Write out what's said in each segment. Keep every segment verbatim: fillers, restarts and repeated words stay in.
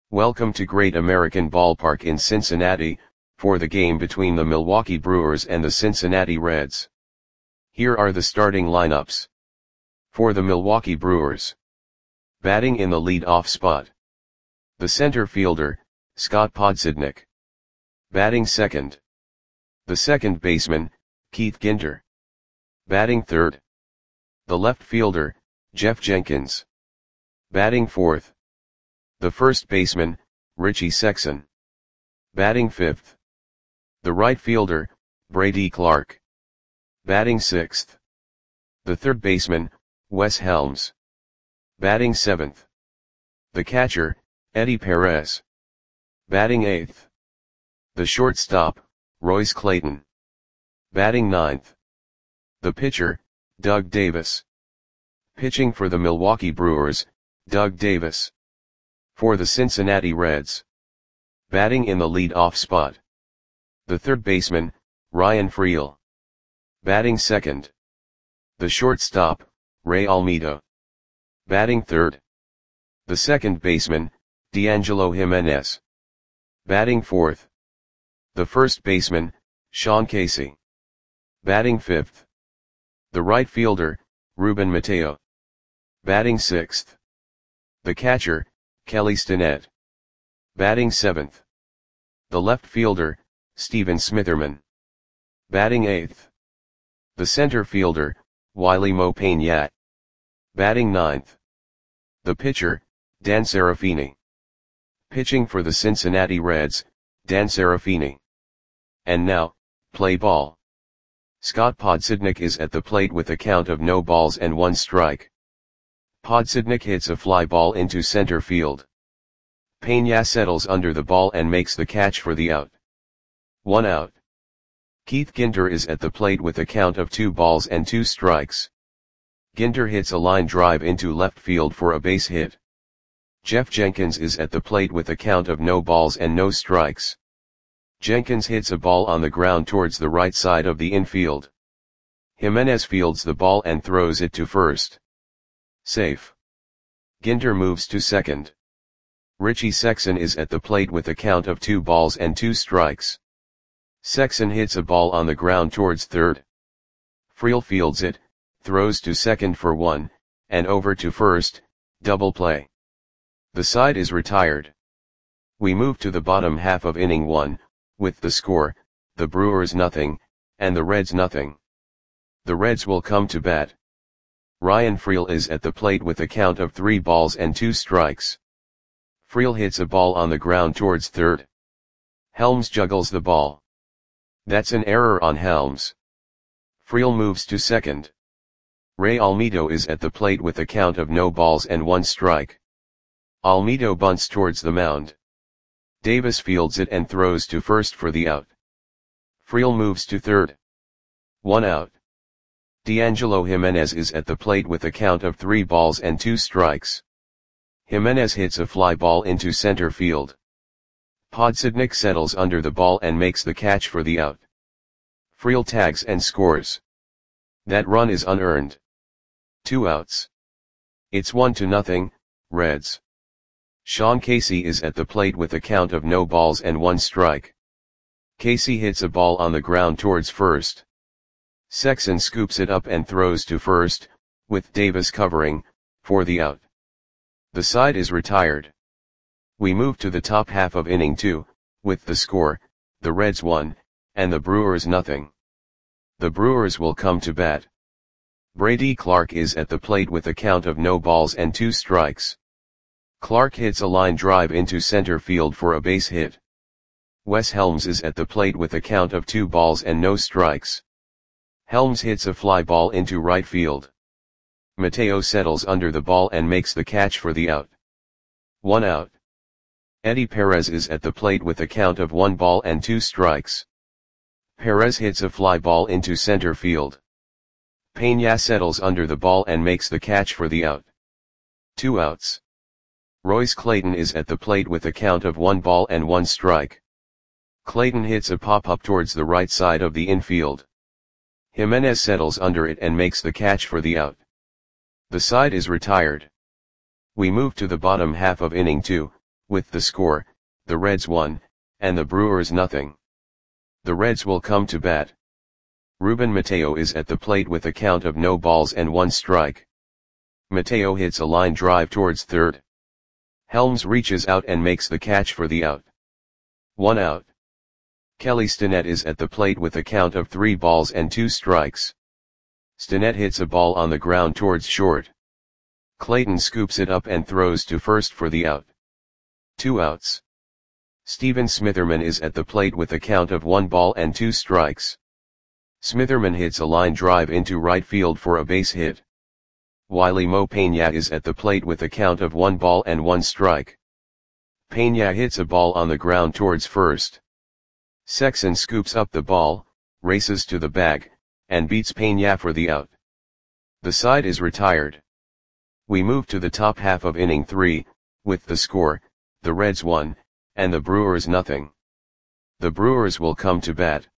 Welcome to Great American Ballpark in Cincinnati, for the game between the Milwaukee Brewers and the Cincinnati Reds. Here are the starting lineups. For the Milwaukee Brewers. Batting in the lead-off spot. The center fielder, Scott Podsednik. Batting second. The second baseman, Keith Ginter. Batting third. The left fielder, Jeff Jenkins. Batting fourth. The first baseman, Richie Sexson. Batting fifth. The right fielder, Brady Clark. Batting sixth. The third baseman, Wes Helms. Batting seventh. The catcher, Eddie Perez. Batting eighth. The shortstop, Royce Clayton. Batting ninth. The pitcher, Doug Davis. Pitching for the Milwaukee Brewers, Doug Davis. For the Cincinnati Reds. Batting in the lead-off spot. The third baseman, Ryan Freel. Batting second. The shortstop, Ray Almeida. Batting third. The second baseman, D'Angelo Jimenez. Batting fourth. The first baseman, Sean Casey. Batting fifth. The right fielder, Ruben Mateo. Batting sixth. The catcher, Kelly Stinnett. Batting seventh. The left fielder, Steven Smitherman. Batting eighth. The center fielder, Wiley Mopagnat. Batting ninth. The pitcher, Dan Serafini. Pitching for the Cincinnati Reds, Dan Serafini. And now, play ball. Scott Podsednik is at the plate with a count of no balls and one strike. Podsednik hits a fly ball into center field. Peña settles under the ball and makes the catch for the out. One out. Keith Ginter is at the plate with a count of two balls and two strikes. Ginter hits a line drive into left field for a base hit. Jeff Jenkins is at the plate with a count of no balls and no strikes. Jenkins hits a ball on the ground towards the right side of the infield. Jimenez fields the ball and throws it to first. Safe. Ginter moves to second. Richie Sexson is at the plate with a count of two balls and two strikes. Sexson hits a ball on the ground towards third. Freel fields it, throws to second for one, and over to first, double play. The side is retired. We move to the bottom half of inning one, with the score, the Brewers nothing, and the Reds nothing. The Reds will come to bat. Ryan Freel is at the plate with a count of three balls and two strikes. Freel hits a ball on the ground towards third. Helms juggles the ball. That's an error on Helms. Freel moves to second. Ray Almeida is at the plate with a count of no balls and one strike. Almeida bunts towards the mound. Davis fields it and throws to first for the out. Freel moves to third. One out. D'Angelo Jimenez is at the plate with a count of three balls and two strikes. Jimenez hits a fly ball into center field. Podsednik settles under the ball and makes the catch for the out. Freel tags and scores. That run is unearned. Two outs. It's one to nothing, Reds. Sean Casey is at the plate with a count of no balls and one strike. Casey hits a ball on the ground towards first. Sexson scoops it up and throws to first, with Davis covering, for the out. The side is retired. We move to the top half of inning two, with the score, the Reds one, and the Brewers nothing. The Brewers will come to bat. Brady Clark is at the plate with a count of no balls and two strikes. Clark hits a line drive into center field for a base hit. Wes Helms is at the plate with a count of two balls and no strikes. Helms hits a fly ball into right field. Mateo settles under the ball and makes the catch for the out. One out. Eddie Perez is at the plate with a count of one ball and two strikes. Perez hits a fly ball into center field. Peña settles under the ball and makes the catch for the out. Two outs. Royce Clayton is at the plate with a count of one ball and one strike. Clayton hits a pop-up towards the right side of the infield. Jimenez settles under it and makes the catch for the out. The side is retired. We move to the bottom half of inning two, with the score, the Reds one, and the Brewers nothing. The Reds will come to bat. Ruben Mateo is at the plate with a count of no balls and one strike. Mateo hits a line drive towards third. Helms reaches out and makes the catch for the out. One out. Kelly Stinnett is at the plate with a count of three balls and two strikes. Stinnett hits a ball on the ground towards short. Clayton scoops it up and throws to first for the out. Two outs. Steven Smitherman is at the plate with a count of one ball and two strikes. Smitherman hits a line drive into right field for a base hit. Wiley Mo Peña is at the plate with a count of one ball and one strike. Peña hits a ball on the ground towards first. Sexson scoops up the ball, races to the bag, and beats Peña for the out. The side is retired. We move to the top half of inning three, with the score, the Reds one, and the Brewers nothing. The Brewers will come to bat.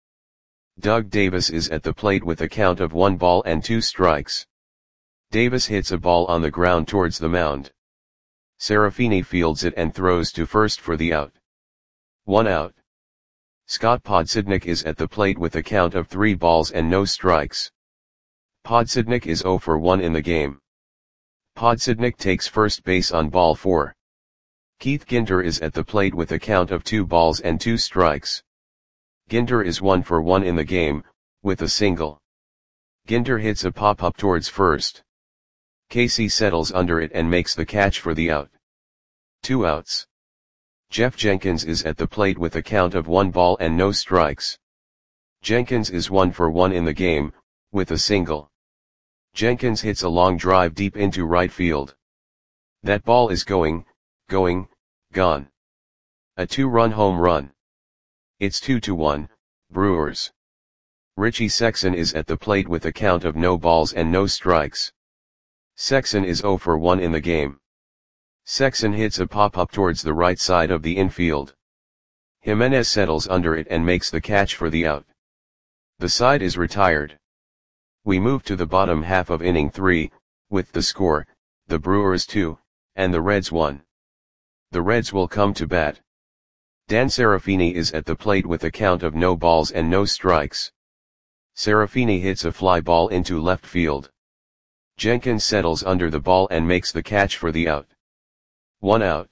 Doug Davis is at the plate with a count of one ball and two strikes. Davis hits a ball on the ground towards the mound. Serafini fields it and throws to first for the out. One out. Scott Podsednik is at the plate with a count of three balls and no strikes. Podsednik is oh for one in the game. Podsednik takes first base on ball four. Keith Ginter is at the plate with a count of two balls and two strikes. Ginter is one for one in the game, with a single. Ginter hits a pop-up towards first. Casey settles under it and makes the catch for the out. Two outs. Jeff Jenkins is at the plate with a count of one ball and no strikes. Jenkins is one for one in the game, with a single. Jenkins hits a long drive deep into right field. That ball is going, going, gone. A two-run home run. It's two to one, Brewers. Richie Sexson is at the plate with a count of no balls and no strikes. Sexson is oh for one in the game. Sexson hits a pop-up towards the right side of the infield. Jimenez settles under it and makes the catch for the out. The side is retired. We move to the bottom half of inning three, with the score, the Brewers two, and the Reds one. The Reds will come to bat. Dan Serafini is at the plate with a count of no balls and no strikes. Serafini hits a fly ball into left field. Jenkins settles under the ball and makes the catch for the out. One out.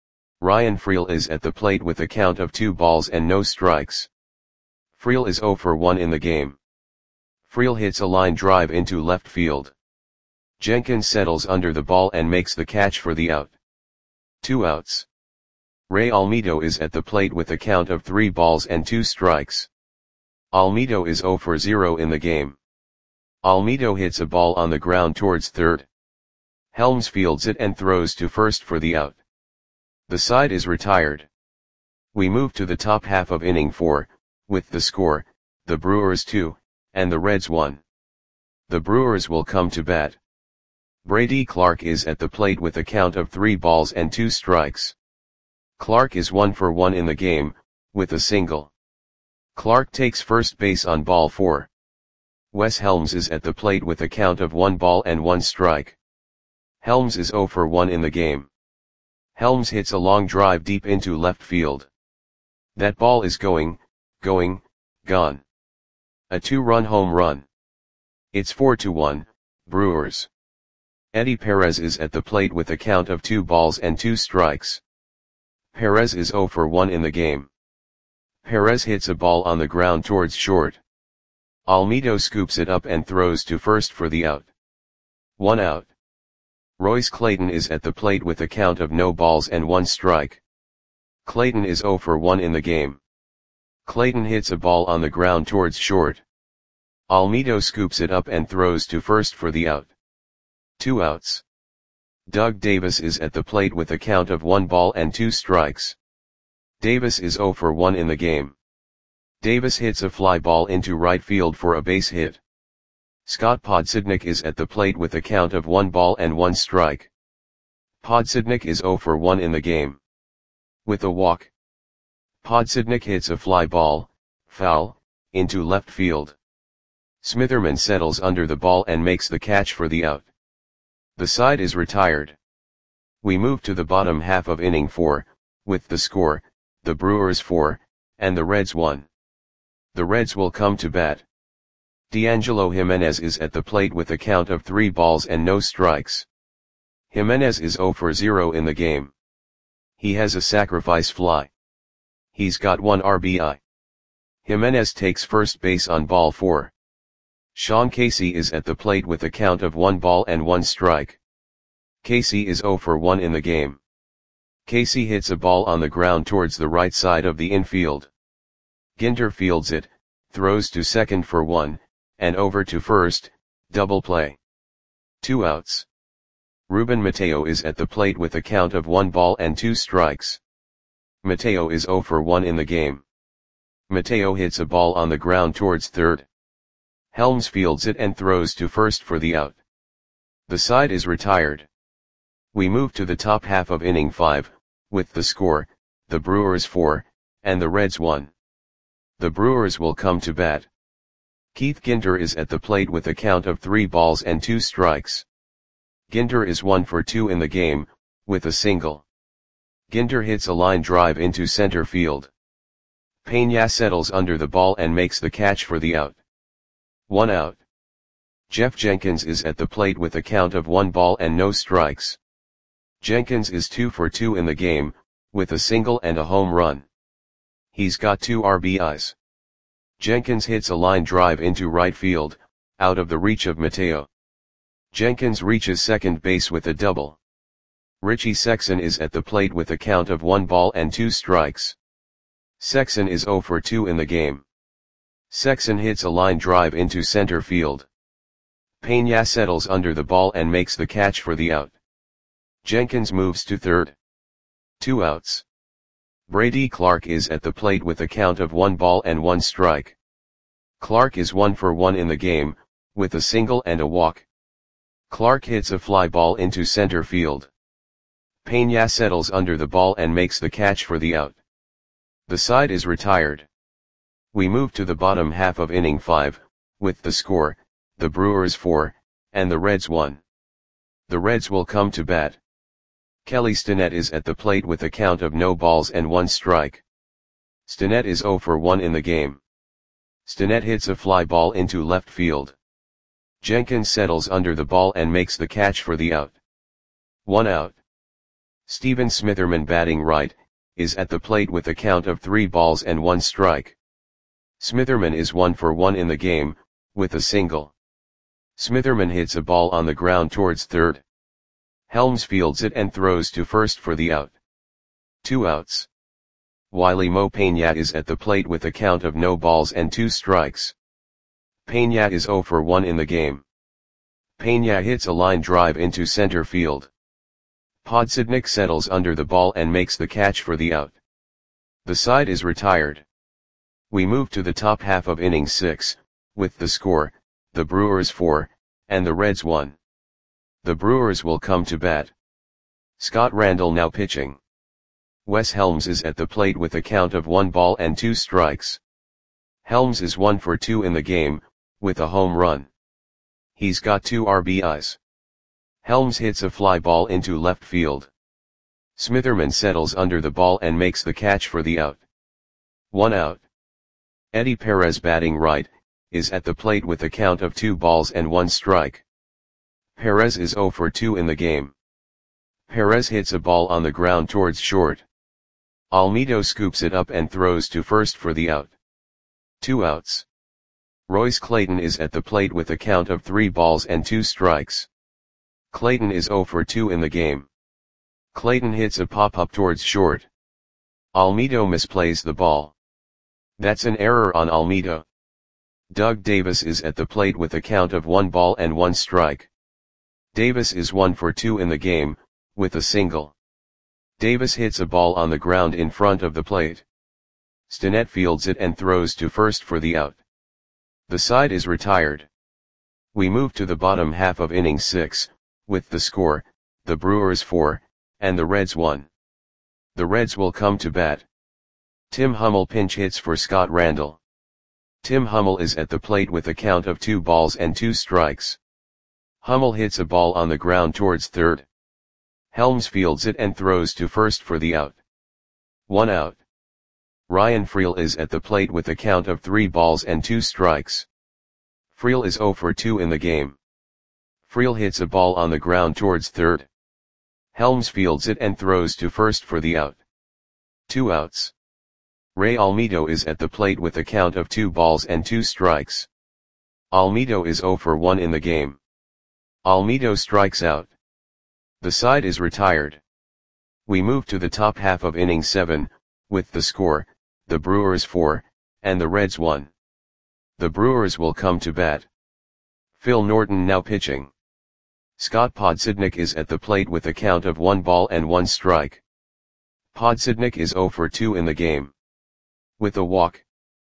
Ryan Freel is at the plate with a count of two balls and no strikes. Freel is oh for one in the game. Freel hits a line drive into left field. Jenkins settles under the ball and makes the catch for the out. Two outs. Ray Almedo is at the plate with a count of three balls and two strikes. Almedo is oh for zero in the game. Almedo hits a ball on the ground towards third. Helms fields it and throws to first for the out. The side is retired. We move to the top half of inning four, with the score, the Brewers two, and the Reds one. The Brewers will come to bat. Brady Clark is at the plate with a count of three balls and two strikes. Clark is one for one in the game, with a single. Clark takes first base on ball four. Wes Helms is at the plate with a count of one ball and one strike. Helms is oh for one in the game. Helms hits a long drive deep into left field. That ball is going, going, gone. A two-run home run. It's four to one, Brewers. Eddie Perez is at the plate with a count of two balls and two strikes. Perez is oh for one in the game. Perez hits a ball on the ground towards short. Almedo scoops it up and throws to first for the out. One out. Royce Clayton is at the plate with a count of no balls and one strike. Clayton is oh for one in the game. Clayton hits a ball on the ground towards short. Almedo scoops it up and throws to first for the out. Two outs. Doug Davis is at the plate with a count of one ball and two strikes. Davis is oh for one in the game. Davis hits a fly ball into right field for a base hit. Scott Podsednik is at the plate with a count of one ball and one strike. Podsednik is oh for one in the game. With a walk. Podsednik hits a fly ball, foul, into left field. Smitherman settles under the ball and makes the catch for the out. The side is retired. We move to the bottom half of inning four, with the score, the Brewers four, and the Reds one. The Reds will come to bat. D'Angelo Jimenez is at the plate with a count of three balls and no strikes. Jimenez is zero for zero in the game. He has a sacrifice fly. He's got one R B I. Jimenez takes first base on ball four. Sean Casey is at the plate with a count of one ball and one strike. Casey is zero for one in the game. Casey hits a ball on the ground towards the right side of the infield. Ginter fields it, throws to second for one, and over to first, double play. Two outs. Ruben Mateo is at the plate with a count of one ball and two strikes. Mateo is zero for one in the game. Mateo hits a ball on the ground towards third. Helms fields it and throws to first for the out. The side is retired. We move to the top half of inning five, with the score, the Brewers four, and the Reds one. The Brewers will come to bat. Keith Ginter is at the plate with a count of three balls and two strikes. Ginter is one for two in the game, with a single. Ginter hits a line drive into center field. Peña settles under the ball and makes the catch for the out. One out. Jeff Jenkins is at the plate with a count of one ball and no strikes. Jenkins is two for two in the game, with a single and a home run. He's got two R B Is. Jenkins hits a line drive into right field, out of the reach of Mateo. Jenkins reaches second base with a double. Richie Sexson is at the plate with a count of one ball and two strikes. Sexson is zero for two in the game. Sexson hits a line drive into center field. Peña settles under the ball and makes the catch for the out. Jenkins moves to third. Two outs. Brady Clark is at the plate with a count of one ball and one strike. Clark is one for one in the game, with a single and a walk. Clark hits a fly ball into center field. Peña settles under the ball and makes the catch for the out. The side is retired. We move to the bottom half of inning five, with the score, the Brewers four, and the Reds one. The Reds will come to bat. Kelly Stinnett is at the plate with a count of no balls and one strike. Stinnett is zero for one in the game. Stinnett hits a fly ball into left field. Jenkins settles under the ball and makes the catch for the out. One out. Steven Smitherman, batting right, is at the plate with a count of three balls and one strike. Smitherman is one for one in the game, with a single. Smitherman hits a ball on the ground towards third. Helms fields it and throws to first for the out. Two outs. Wiley Mo Peña is at the plate with a count of no balls and two strikes. Peña is zero for one in the game. Peña hits a line drive into center field. Podsednik settles under the ball and makes the catch for the out. The side is retired. We move to the top half of inning six, with the score, the Brewers four, and the Reds one. The Brewers will come to bat. Scott Randall now pitching. Wes Helms is at the plate with a count of one ball and two strikes. Helms is one for two in the game, with a home run. He's got two R B Is. Helms hits a fly ball into left field. Smitherman settles under the ball and makes the catch for the out. One out. Eddie Perez, batting right, is at the plate with a count of two balls and one strike. Perez is zero for two in the game. Perez hits a ball on the ground towards short. Almedo scoops it up and throws to first for the out. Two outs. Royce Clayton is at the plate with a count of three balls and two strikes. Clayton is zero for two in the game. Clayton hits a pop-up towards short. Almedo misplays the ball. That's an error on Almedo. Doug Davis is at the plate with a count of one ball and one strike. Davis is one for two in the game, with a single. Davis hits a ball on the ground in front of the plate. Stinnett fields it and throws to first for the out. The side is retired. We move to the bottom half of inning six, with the score, the Brewers four, and the Reds one. The Reds will come to bat. Tim Hummel pinch hits for Scott Randall. Tim Hummel is at the plate with a count of two balls and two strikes. Hummel hits a ball on the ground towards third. Helms fields it and throws to first for the out. One out. Ryan Freel is at the plate with a count of three balls and two strikes. Freel is zero for two in the game. Freel hits a ball on the ground towards third. Helms fields it and throws to first for the out. Two outs. Ray Almedo is at the plate with a count of two balls and two strikes. Almedo is zero for one in the game. Almedo strikes out. The side is retired. We move to the top half of inning seven, with the score, the Brewers four, and the Reds one. The Brewers will come to bat. Phil Norton now pitching. Scott Podsednik is at the plate with a count of one ball and one strike. Podsednik is zero for two in the game. With a walk.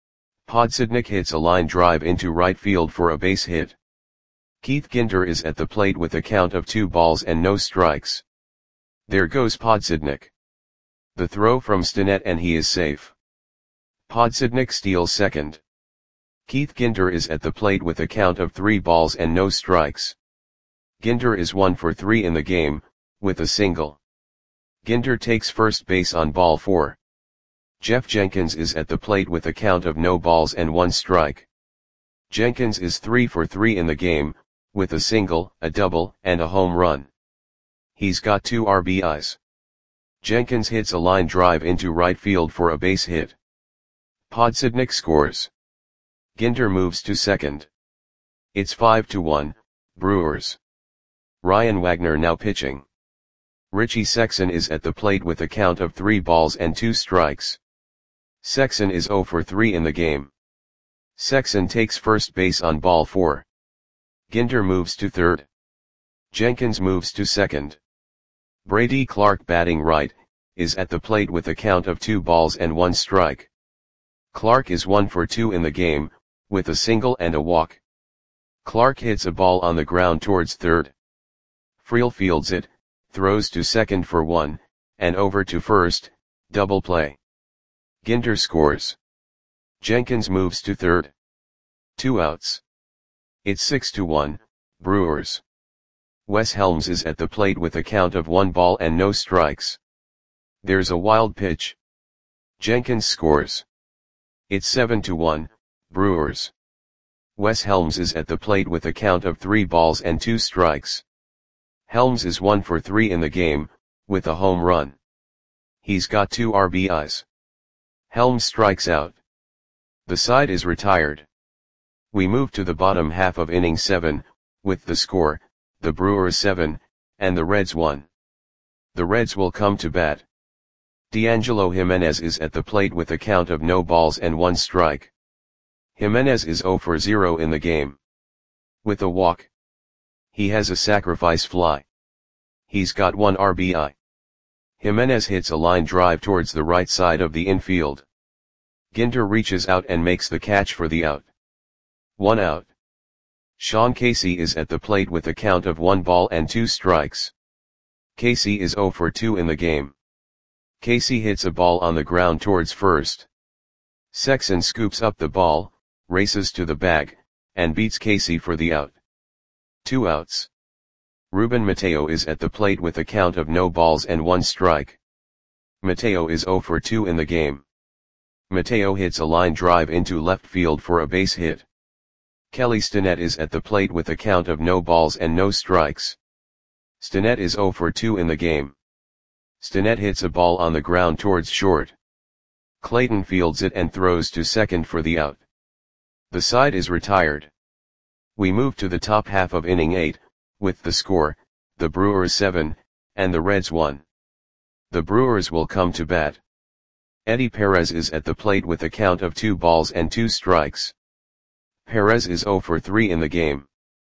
Podsednik hits a line drive into right field for a base hit. Keith Ginter is at the plate with a count of two balls and no strikes. There goes Podsednik. The throw from Stinnett and he is safe. Podsednik steals second. Keith Ginter is at the plate with a count of three balls and no strikes. Ginter is one for three in the game, with a single. Ginter takes first base on ball four. Jeff Jenkins is at the plate with a count of no balls and one strike. Jenkins is three for three in the game, with a single, a double, and a home run. He's got two R B Is. Jenkins hits a line drive into right field for a base hit. Podsednik scores. Ginter moves to second. It's five to one, Brewers. Ryan Wagner now pitching. Richie Sexson is at the plate with a count of three balls and two strikes. Sexson is zero for three in the game. Sexson takes first base on ball four. Ginter moves to third. Jenkins moves to second. Brady Clark batting right, is at the plate with a count of two balls and one strike. Clark is one for two in the game, with a single and a walk. Clark hits a ball on the ground towards third. Freel fields it, throws to second for one, and over to first, double play. Ginter scores. Jenkins moves to third. Two outs. It's six to one, Brewers. Wes Helms is at the plate with a count of one ball and no strikes. There's a wild pitch. Jenkins scores. It's seven to one, Brewers. Wes Helms is at the plate with a count of three balls and two strikes. Helms is one for three in the game, with a home run. He's got two R B Is. Helms strikes out. The side is retired. We move to the bottom half of inning seven, with the score, the Brewers seven, and the Reds one. The Reds will come to bat. D'Angelo Jimenez is at the plate with a count of no balls and one strike. Jimenez is zero for zero in the game. With a walk. He has a sacrifice fly. He's got one R B I. Jimenez hits a line drive towards the right side of the infield. Ginter reaches out and makes the catch for the out. One out. Sean Casey is at the plate with a count of one ball and two strikes. Casey is zero for two in the game. Casey hits a ball on the ground towards first. Sexson scoops up the ball, races to the bag, and beats Casey for the out. Two outs. Ruben Mateo is at the plate with a count of no balls and one strike. Mateo is zero for two in the game. Mateo hits a line drive into left field for a base hit. Kelly Stinnett is at the plate with a count of no balls and no strikes. Stinnett is zero for two in the game. Stinnett hits a ball on the ground towards short. Clayton fields it and throws to second for the out. The side is retired. We move to the top half of inning eight, with the score, the Brewers seven, and the Reds one. The Brewers will come to bat. Eddie Perez is at the plate with a count of two balls and two strikes. Perez is zero for three in the game.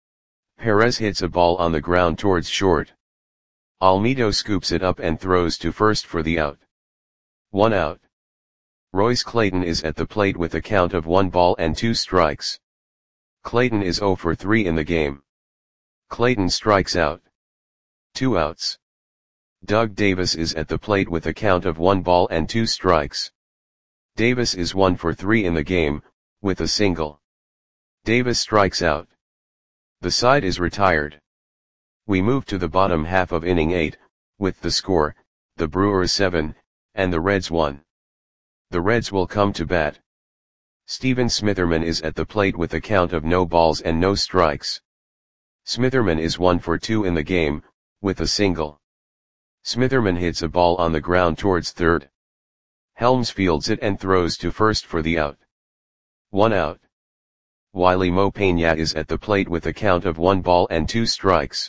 Perez hits a ball on the ground towards short. Almedo scoops it up and throws to first for the out. One out. Royce Clayton is at the plate with a count of one ball and two strikes. Clayton is zero for three in the game. Clayton strikes out. Two outs. Doug Davis is at the plate with a count of one ball and two strikes. Davis is one for three in the game, with a single. Davis strikes out. The side is retired. We move to the bottom half of inning eight, with the score, the Brewers seven, and the Reds one. The Reds will come to bat. Steven Smitherman is at the plate with a count of no balls and no strikes. Smitherman is one for two in the game, with a single. Smitherman hits a ball on the ground towards third. Helms fields it and throws to first for the out. One out. Wiley Mo Peña is at the plate with a count of one ball and two strikes.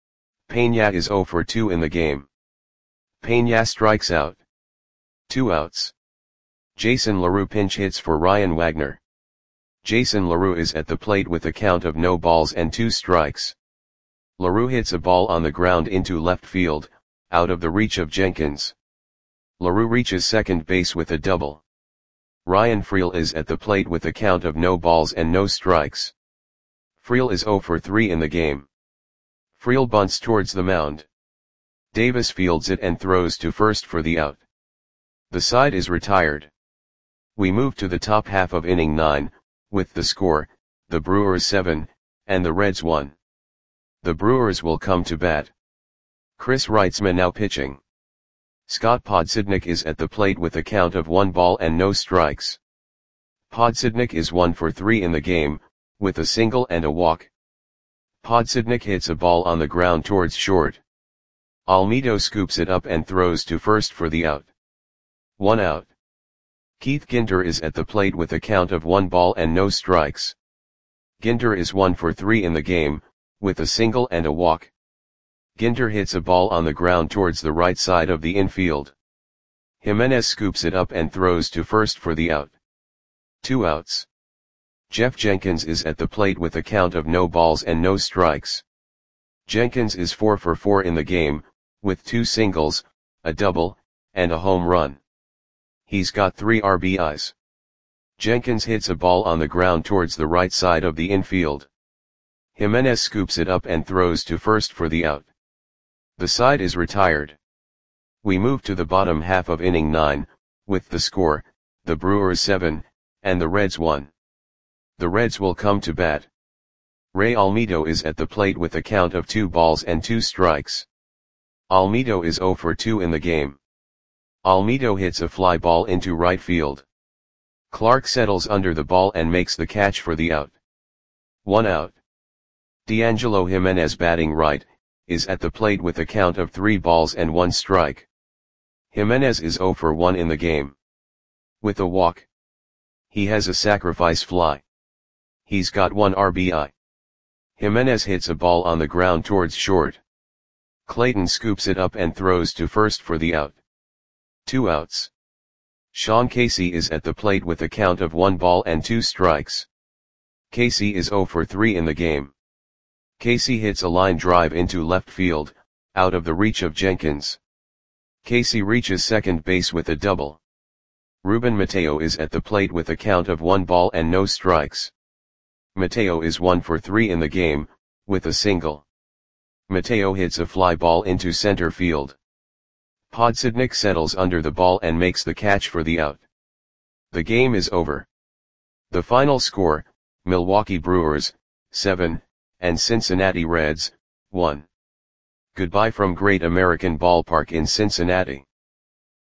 Peña is zero for two in the game. Peña strikes out. Two outs. Jason LaRue pinch hits for Ryan Wagner. Jason LaRue is at the plate with a count of no balls and two strikes. LaRue hits a ball on the ground into left field, out of the reach of Jenkins. LaRue reaches second base with a double. Ryan Freel is at the plate with a count of no balls and no strikes. Freel is zero for three in the game. Freel bunts towards the mound. Davis fields it and throws to first for the out. The side is retired. We move to the top half of inning nine, with the score, the Brewers seven, and the Reds one. The Brewers will come to bat. Chris Reitzman now pitching. Scott Podsednik is at the plate with a count of one ball and no strikes. Podsednik is one for three in the game, with a single and a walk. Podsednik hits a ball on the ground towards short. Almedo scoops it up and throws to first for the out. One out. Keith Ginter is at the plate with a count of one ball and no strikes. Ginter is one for three in the game, with a single and a walk. Ginter hits a ball on the ground towards the right side of the infield. Jimenez scoops it up and throws to first for the out. Two outs. Jeff Jenkins is at the plate with a count of no balls and no strikes. Jenkins is four for four in the game, with two singles, a double, and a home run. He's got three R B Is. Jenkins hits a ball on the ground towards the right side of the infield. Jimenez scoops it up and throws to first for the out. The side is retired. We move to the bottom half of inning nine, with the score, the Brewers seven, and the Reds one. The Reds will come to bat. Ray Almedo is at the plate with a count of two balls and two strikes. Almedo is zero for two in the game. Almedo hits a fly ball into right field. Clark settles under the ball and makes the catch for the out. One out. D'Angelo Jimenez batting right, is at the plate with a count of three balls and one strike. Jimenez is zero for one in the game. With a walk. He has a sacrifice fly. He's got one R B I. Jimenez hits a ball on the ground towards short. Clayton scoops it up and throws to first for the out. Two outs. Sean Casey is at the plate with a count of one ball and two strikes. Casey is zero for three in the game. Casey hits a line drive into left field, out of the reach of Jenkins. Casey reaches second base with a double. Ruben Mateo is at the plate with a count of one ball and no strikes. Mateo is one for three in the game, with a single. Mateo hits a fly ball into center field. Podsednik settles under the ball and makes the catch for the out. The game is over. The final score, Milwaukee Brewers, seven, and Cincinnati Reds, one. Goodbye from Great American Ballpark in Cincinnati.